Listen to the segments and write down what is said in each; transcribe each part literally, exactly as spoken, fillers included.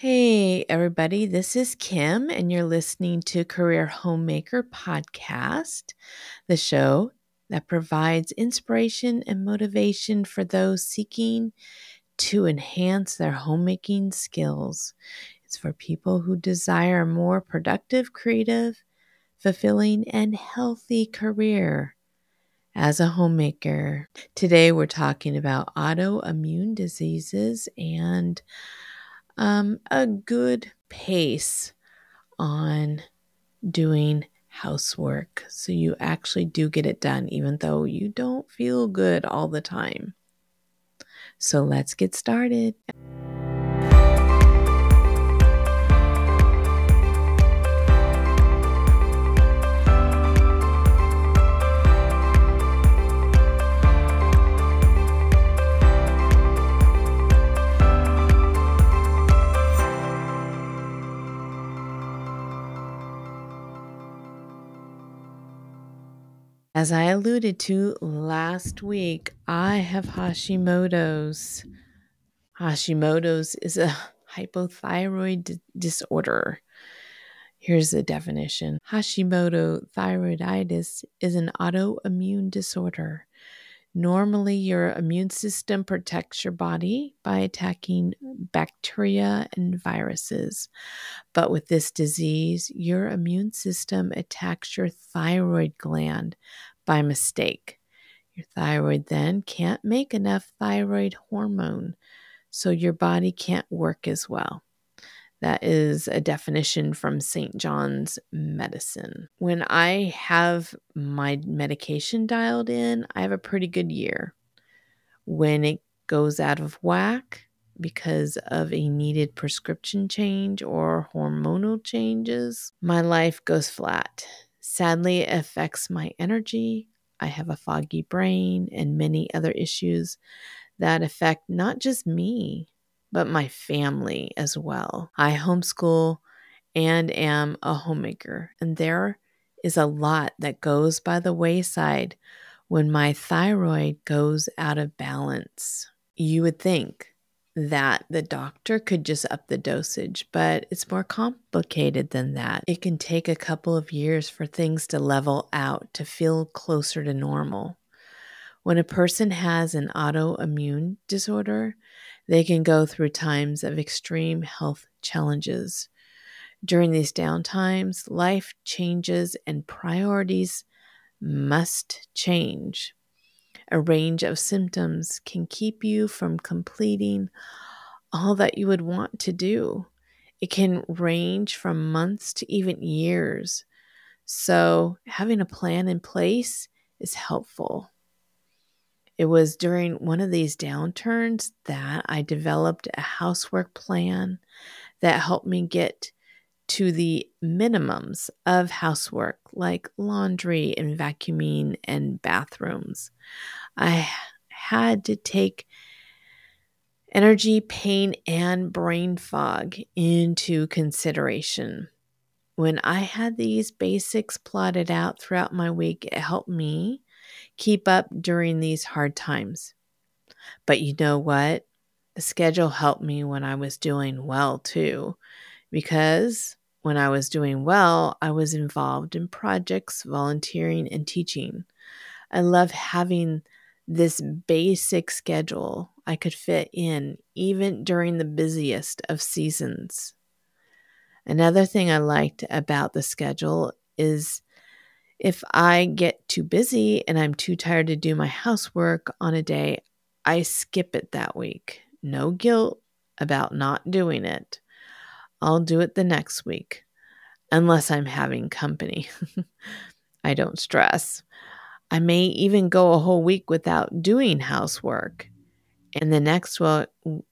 Hey, everybody, this is Kim, and you're listening to Career Homemaker Podcast, the show that provides inspiration and motivation for those seeking to enhance their homemaking skills. It's for people who desire a more productive, creative, fulfilling, and healthy career as a homemaker. Today, we're talking about autoimmune diseases and um, a good pace on doing housework so you actually do get it done, even though you don't feel good all the time. So let's get started. As I alluded to last week, I have Hashimoto's. Hashimoto's is a hypothyroid d- disorder. Here's the definition. Hashimoto thyroiditis is an autoimmune disorder. Normally, your immune system protects your body by attacking bacteria and viruses. But with this disease, your immune system attacks your thyroid gland by mistake. Your thyroid then can't make enough thyroid hormone, so your body can't work as well. That is a definition from Saint John's Medicine. When I have my medication dialed in, I have a pretty good year. When it goes out of whack because of a needed prescription change or hormonal changes, my life goes flat. Sadly, it affects my energy. I have a foggy brain and many other issues that affect not just me, but my family as well. I homeschool and am a homemaker, and there is a lot that goes by the wayside when my thyroid goes out of balance. You would think that the doctor could just up the dosage, but it's more complicated than that. It can take a couple of years for things to level out to feel closer to normal. When a person has an autoimmune disorder, they can go through times of extreme health challenges. During these downtimes, life changes and priorities must change. A range of symptoms can keep you from completing all that you would want to do. It can range from months to even years. So, having a plan in place is helpful. It was during one of these downturns that I developed a housework plan that helped me get to the minimums of housework, like laundry and vacuuming and bathrooms. I had to take energy, pain, and brain fog into consideration. When I had these basics plotted out throughout my week, it helped me keep up during these hard times. But you know what? The schedule helped me when I was doing well too, because when I was doing well, I was involved in projects, volunteering, and teaching. I love having this basic schedule I could fit in even during the busiest of seasons. Another thing I liked about the schedule is if I get too busy and I'm too tired to do my housework on a day, I skip it that week. No guilt about not doing it. I'll do it the next week, unless I'm having company. I don't stress. I may even go a whole week without doing housework. And the next well,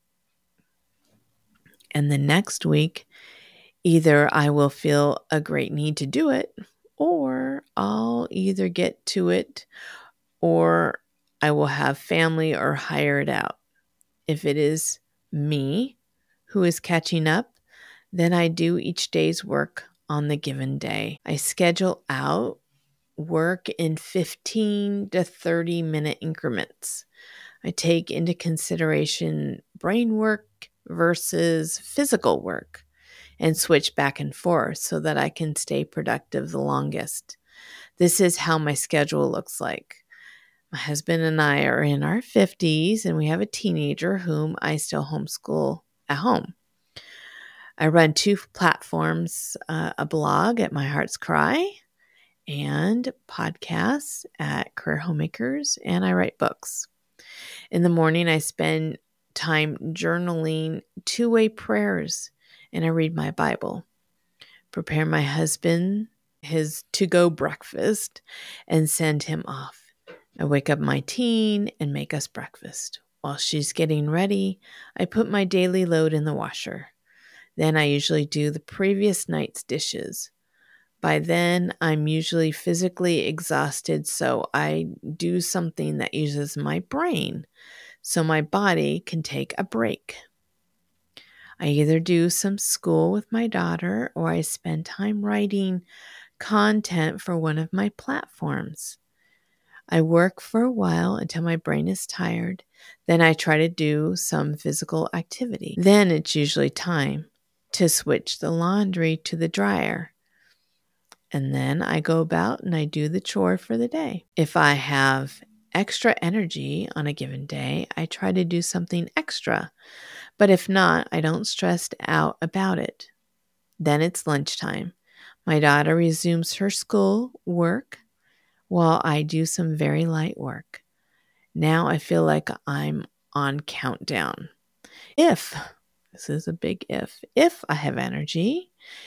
and the next week, either I will feel a great need to do it, or I'll either get to it, or I will have family or hire it out. If it is me who is catching up, then I do each day's work on the given day. I schedule out work in fifteen to thirty minute increments. I take into consideration brain work versus physical work and switch back and forth so that I can stay productive the longest. This is how my schedule looks like. My husband and I are in our fifties, and we have a teenager whom I still homeschool at home. I run two platforms, uh, a blog at My Heart's Cry and podcasts at Career Homemakers, and I write books. In the morning, I spend time journaling two-way prayers, and I read my Bible. Prepare my husband his to-go breakfast and send him off. I wake up my teen and make us breakfast. While she's getting ready, I put my daily load in the washer. Then I usually do the previous night's dishes. By then, I'm usually physically exhausted, so I do something that uses my brain so my body can take a break. I either do some school with my daughter or I spend time writing content for one of my platforms. I work for a while until my brain is tired. Then I try to do some physical activity. Then it's usually time to switch the laundry to the dryer. And then I go about and I do the chore for the day. If I have extra energy on a given day, I try to do something extra. But if not, I don't stress out about it. Then it's lunchtime. My daughter resumes her school work while I do some very light work. Now I feel like I'm on countdown. If, this is a big if, if I have energy,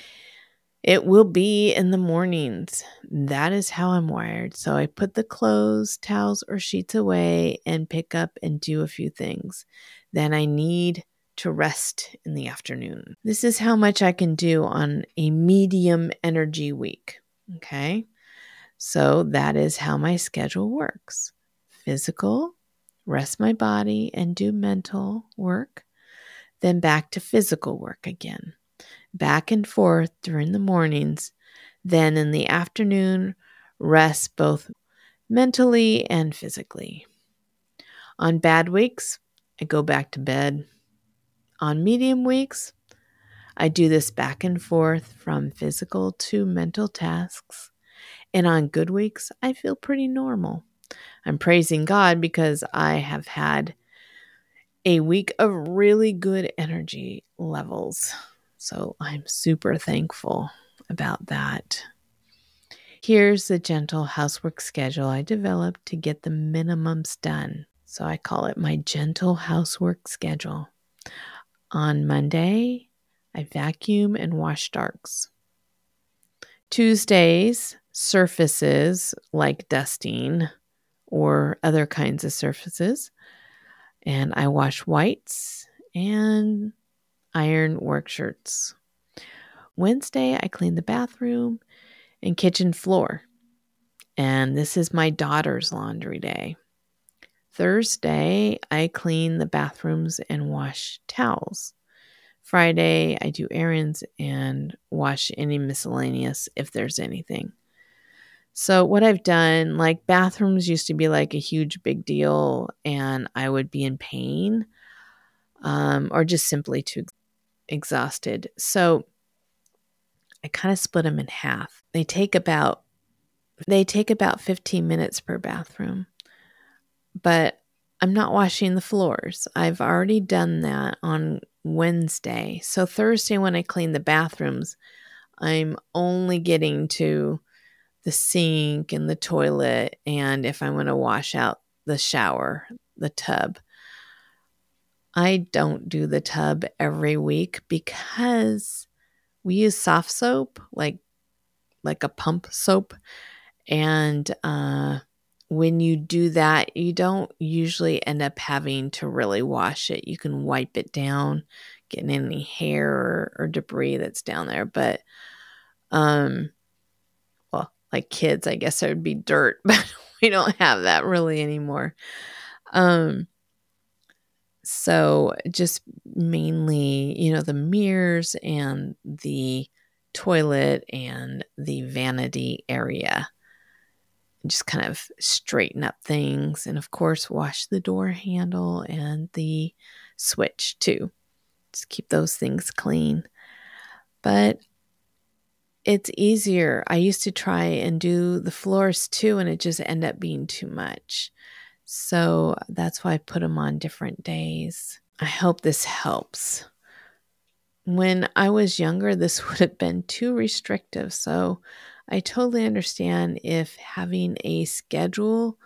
it will be in the mornings. That is how I'm wired. So I put the clothes, towels, or sheets away and pick up and do a few things. Then I need to rest in the afternoon. This is how much I can do on a medium energy week. Okay. So that is how my schedule works. Physical, rest my body and do mental work. Then back to physical work again. Back and forth during the mornings. Then in the afternoon, rest both mentally and physically. On bad weeks, I go back to bed. On medium weeks, I do this back and forth from physical to mental tasks. And on good weeks, I feel pretty normal. I'm praising God because I have had a week of really good energy levels. So I'm super thankful about that. Here's the gentle housework schedule I developed to get the minimums done. So I call it my gentle housework schedule. On Monday, I vacuum and wash darks. Tuesdays, surfaces like dusting or other kinds of surfaces. And I wash whites and iron work shirts. Wednesday, I clean the bathroom and kitchen floor. And this is my daughter's laundry day. Thursday, I clean the bathrooms and wash towels. Friday, I do errands and wash any miscellaneous if there's anything. So what I've done, like bathrooms used to be like a huge big deal and I would be in pain um, or just simply too exhausted. So I kind of split them in half. They take about they take about fifteen minutes per bathroom. But I'm not washing the floors. I've already done that on Wednesday. So Thursday when I clean the bathrooms, I'm only getting to the sink and the toilet and if I want to wash out the shower, the tub. I don't do the tub every week because we use soft soap, like like a pump soap. And uh, when you do that, you don't usually end up having to really wash it. You can wipe it down, getting any hair or, or debris that's down there. But, um, well, like kids, I guess there would be dirt, but we don't have that really anymore. Um, so just mainly, you know, the mirrors and the toilet and the vanity area. Just kind of straighten up things and of course wash the door handle and the switch too Just keep those things clean. But it's easier. I used to try and do the floors too, and it just ended up being too much. So that's why I put them on different days. I hope this helps. When I was younger, this would have been too restrictive. So I totally understand if having a schedule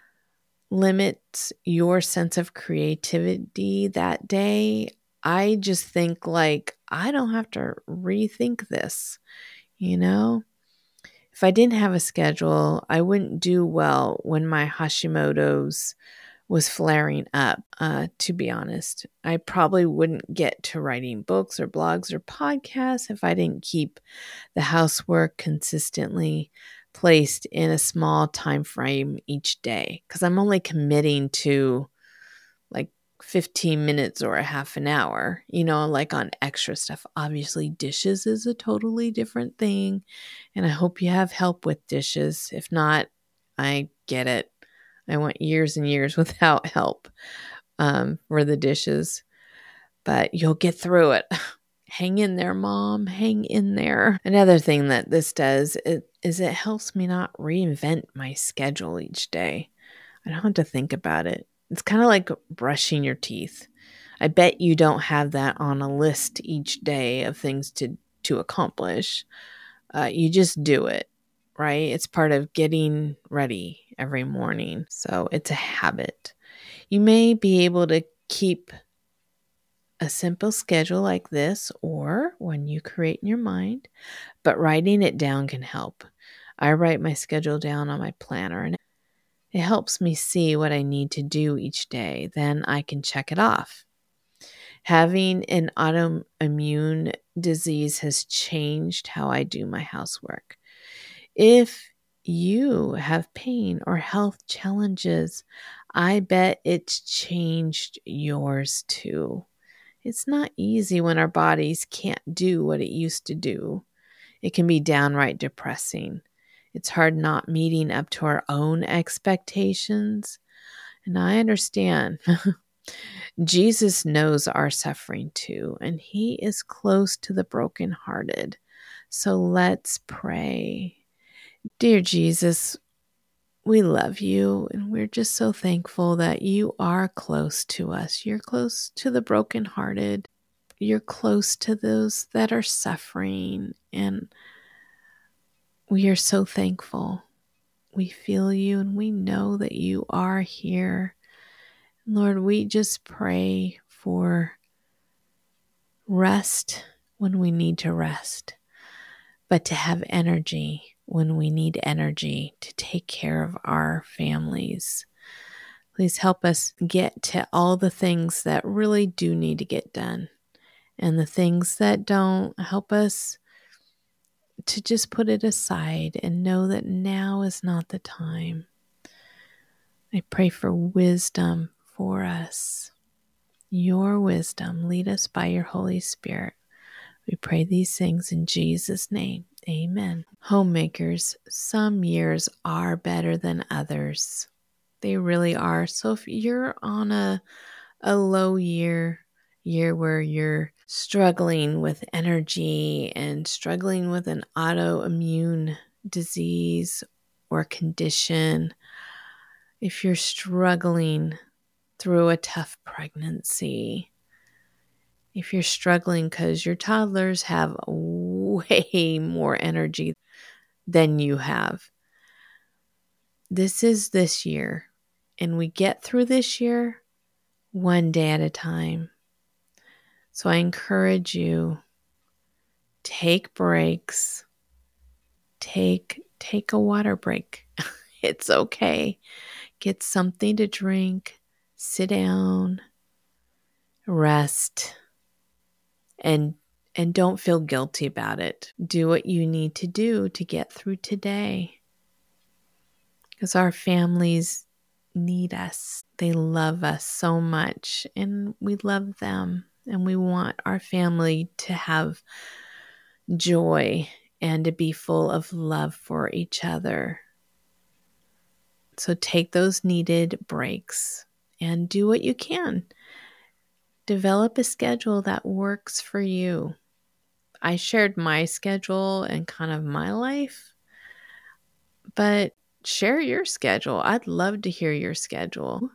limits your sense of creativity that day. I just think like, I don't have to rethink this, you know? If I didn't have a schedule, I wouldn't do well when my Hashimoto's was flaring up, uh, to be honest. I probably wouldn't get to writing books or blogs or podcasts if I didn't keep the housework consistently placed in a small time frame each day, because I'm only committing to like fifteen minutes or a half an hour, you know, like on extra stuff. Obviously, dishes is a totally different thing, and I hope you have help with dishes. If not, I get it. I went years and years without help um, for the dishes, but you'll get through it. Hang in there, Mom. Hang in there. Another thing that this does is, is it helps me not reinvent my schedule each day. I don't have to think about it. It's kind of like brushing your teeth. I bet you don't have that on a list each day of things to, to accomplish. Uh, you just do it, right? It's part of getting ready every morning. So it's a habit. You may be able to keep a simple schedule like this or one you create in your mind, but writing it down can help. I write my schedule down on my planner and it helps me see what I need to do each day. Then I can check it off. Having an autoimmune disease has changed how I do my housework. If you have pain or health challenges, I bet it's changed yours too. It's not easy when our bodies can't do what it used to do. It can be downright depressing. It's hard not meeting up to our own expectations. And I understand. Jesus knows our suffering too, and he is close to the brokenhearted. So let's pray. Dear Jesus, we love you, and we're just so thankful that you are close to us. You're close to the brokenhearted. You're close to those that are suffering, and we are so thankful. We feel you, and we know that you are here. Lord, we just pray for rest when we need to rest, but to have energy when we need energy to take care of our families. Please help us get to all the things that really do need to get done, and the things that don't, help us to just put it aside and know that now is not the time. I pray for wisdom for us. Your wisdom. Lead us by your Holy Spirit. We pray these things in Jesus' name. Amen. Homemakers, some years are better than others. They really are. So if you're on a, a low year, year where you're struggling with energy and struggling with an autoimmune disease or condition, if you're struggling through a tough pregnancy, if you're struggling because your toddlers have way more energy than you have, this is this year, and we get through this year one day at a time. So I encourage you, take breaks, take take a water break. It's okay. Get something to drink, sit down, rest, and and don't feel guilty about it. Do what you need to do to get through today. Because our families need us. They love us so much, and we love them. And we want our family to have joy and to be full of love for each other. So take those needed breaks and do what you can develop a schedule that works for you. I shared my schedule and kind of my life, but share your schedule. I'd love to hear your schedule.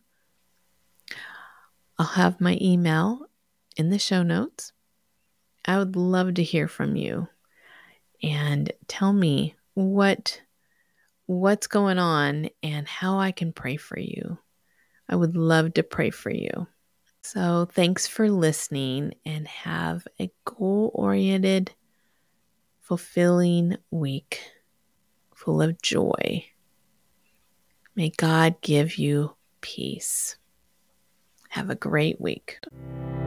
I'll have my email in the show notes. I would love to hear from you and tell me what what's going on and how I can pray for you. I would love to pray for you. So thanks for listening and have a goal-oriented, fulfilling week full of joy. May God give you peace. Have a great week.